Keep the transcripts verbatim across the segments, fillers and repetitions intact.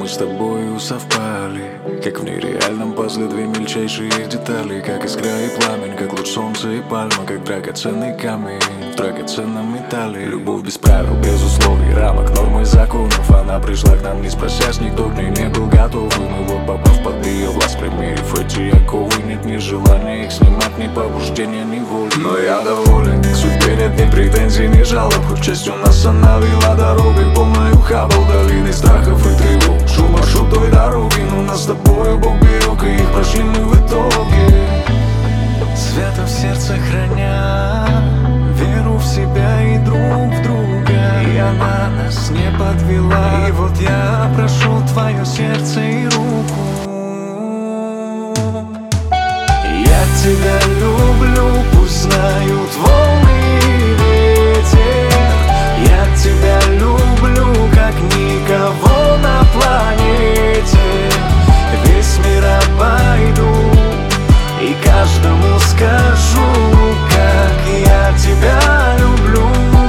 мы с тобою совпали, как в нереальном пазле две мельчайшие детали, как искра и пламень, как луч солнца и пальма, как драгоценный камень в драгоценном металле. Любовь без правил, без условий, рамок, норм и законов. Она пришла к нам, не спросясь, никто к ней не был готов. И мы вот, попав под ее власть, примерив эти оковы, нет ни желания их снимать, ни побуждения, ни воли. Но я доволен, к судьбе нет ни претензий, ни жалоб. Хоть часть у нас она вела дорогой, полной ухабал, долиной страхов и тревог. Шел маршрут той дороги, но нас с тобою Бог берег, и их прошли мы в итоге. Свято в сердце храня веру в себя и друг в друга, и она нас не подвела. И вот я прошу твое сердце и руку. Я тебя люблю, пусть знают волны и ветер. Я тебя люблю, как никого на планете. Весь мир обойду и каждому скажу, как я тебя люблю.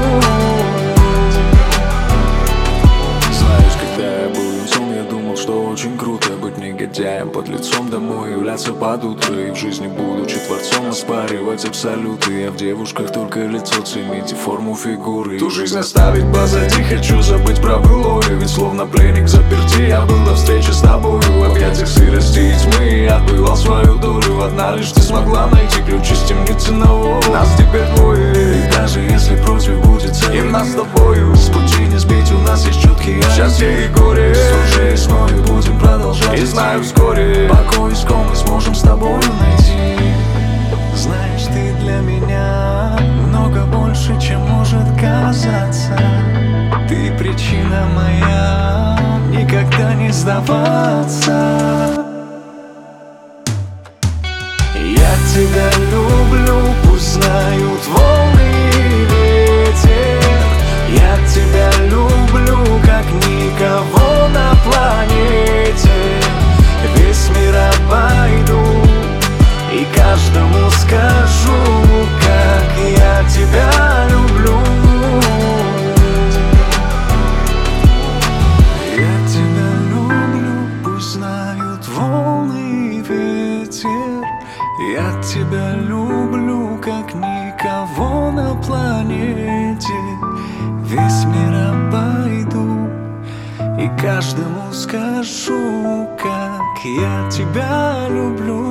Знаешь, когда я был юнцом, я думал, что очень круто быть негодяем, под лицом домой являться под утро, и в жизни, будучи творцом, оспаривать абсолюты. Я в девушках только лицо ценить и форму фигуры. Ту жизнь оставить позади, хочу забыть про былое, ведь словно пленник заперти я был до встречи с тобою. В объятиях сырости и тьмы я отбывал свою долю. Одна лишь ты смогла найти ключ из темницы нового. Нас теперь двое, и даже если против будет целый, и нас с тобою с пути не сбить, у нас есть чуткие счастье и горе. Служи и снова будем продолжать, и знаю, вскоре покой иском мы сможем с тобою найти. Знаешь, ты для меня много больше, чем может казаться. Ты причина моя никогда не сдаваться. Я тебя люблю, пусть знают волны и ветер. Я тебя люблю, как никого на планете. Весь мир обойду и каждому скажу, как я тебя люблю. Я тебя люблю, пусть знают волны и ветер. Я тебя люблю, как никого на планете. Весь мир обойду и каждому скажу, как я тебя люблю.